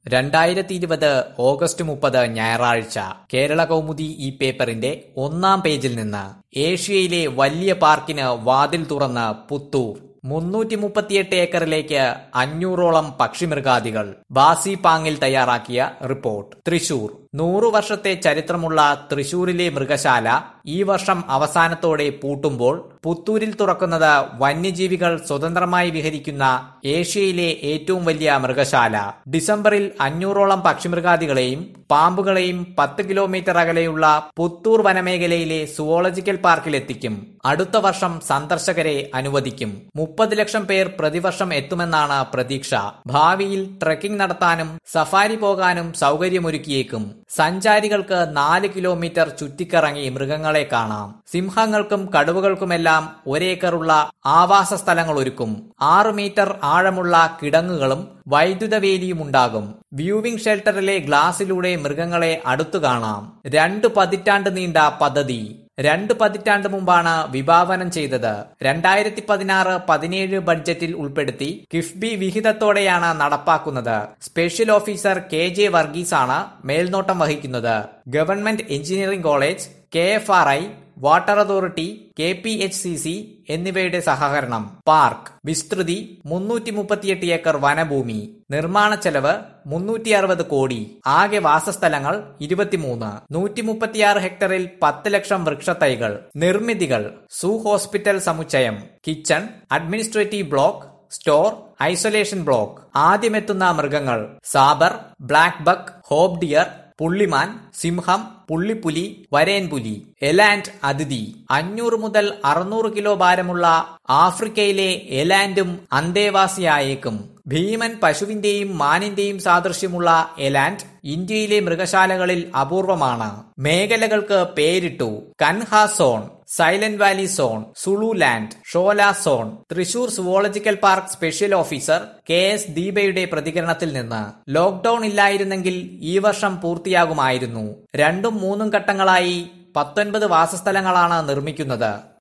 2020 August 30 ഞായറാഴ്ച കേരള കൗമുദി ഈ പേപ്പറിന്റെ ഒന്നാം പേജിൽ നിന്ന് ഏഷ്യയിലെ വലിയ പാർക്കിന് വാതിൽ തുറന്ന് പുത്തൂർ. 338 ഏക്കറിലേക്ക് 500ഓളം പക്ഷിമൃഗാദികൾ. ബാസി പാങ്ങിൽ തയ്യാറാക്കിയ റിപ്പോർട്ട്. തൃശൂർ 100 വർഷത്തെ ചരിത്രമുള്ള തൃശൂരിലെ മൃഗശാല ഈ വർഷം അവസാനത്തോടെ പൂട്ടുമ്പോൾ പുത്തൂരിൽ തുറക്കുന്നത് വന്യജീവികൾ സ്വതന്ത്രമായി വിഹരിക്കുന്ന ഏഷ്യയിലെ ഏറ്റവും വലിയ മൃഗശാല. ഡിസംബറിൽ 500ഓളം പക്ഷിമൃഗാദികളെയും പാമ്പുകളെയും 10 കിലോമീറ്റർ അകലെയുള്ള പുത്തൂർ വനമേഖലയിലെ സുവോളജിക്കൽ പാർക്കിലെത്തിക്കും. അടുത്ത വർഷം സന്ദർശകരെ അനുവദിക്കും. 30 ലക്ഷം പേർ പ്രതിവർഷം എത്തുമെന്നാണ് പ്രതീക്ഷ. ഭാവിയിൽ ട്രെക്കിംഗ് നടത്താനും സഫാരി പോകാനും സൗകര്യമൊരുക്കിയേക്കും. സഞ്ചാരികൾക്ക് 4 കിലോമീറ്റർ ചുറ്റിക്കറങ്ങി മൃഗങ്ങളെ കാണാം. സിംഹങ്ങൾക്കും കടുവകൾക്കുമെല്ലാം ഒരേക്കറുള്ള ആവാസ സ്ഥലങ്ങൾ ഒരുക്കും. 6 മീറ്റർ ആഴമുള്ള കിടങ്ങുകളും വൈദ്യുത വേലിയുമുണ്ടാകും. വ്യൂവിംഗ് ഷെൽട്ടറിലെ ഗ്ലാസിലൂടെ മൃഗങ്ങളെ അടുത്തു കാണാം. 2 പതിറ്റാണ്ട് നീണ്ട പദ്ധതി. 2 പതിറ്റാണ്ട് മുമ്പാണ് വിഭാവനം ചെയ്തത്. 2016-17 ബഡ്ജറ്റിൽ ഉൾപ്പെടുത്തി കിഫ്ബി വിഹിതത്തോടെയാണ് നടപ്പാക്കുന്നത്. സ്പെഷ്യൽ ഓഫീസർ KJ വർഗീസാണ് മേൽനോട്ടം വഹിക്കുന്നത്. Government engineering college, KFRI, water authority, KPHCC എന്നിവയുടെ സഹകരണം. പാർക്ക് വിസ്തൃതി 338 ഏക്കർ വനഭൂമി. നിർമ്മാണ ചെലവ് 360 കോടി. ആകെ വാസസ്ഥലങ്ങൾ 23. 136 ഹെക്ടറിൽ 10 ലക്ഷം വൃക്ഷത്തൈകൾ. നിർമ്മിതികൾ: സൂ ഹോസ്പിറ്റൽ സമുച്ചയം, kitchen, administrative block, store, isolation block. ആദ്യമെത്തുന്ന മൃഗങ്ങൾ: sambar, black buck, hog deer, പുള്ളിമാൻ, സിംഹം, പുള്ളിപ്പുലി, വരേൻപുലി. എലാൻഡ് അതിഥി. 500 മുതൽ 600 കിലോ ഭാരമുള്ള ആഫ്രിക്കയിലെ എലാൻഡും അന്തേവാസിയായേക്കും. ഭീമൻ പശുവിന്റെയും മാനിന്റെയും സാദൃശ്യമുള്ള എലാൻഡ് ഇന്ത്യയിലെ മൃഗശാലകളിൽ അപൂർവമാണ്. മേഖലകൾക്ക് പേരിട്ടു: Kanha zone, Silent Valley zone, Zululand, Shola zone. Thrissur zoological park special officer KS ദീപയുടെ പ്രതികരണത്തിൽ നിന്ന്. ലോക്ഡൌൺ ഇല്ലായിരുന്നെങ്കിൽ ഈ വർഷം പൂർത്തിയാകുമായിരുന്നു. 2ഉം 3ഉം ഘട്ടങ്ങളായി 19 വാസസ്ഥലങ്ങളാണ് നിർമ്മിക്കുന്നത്.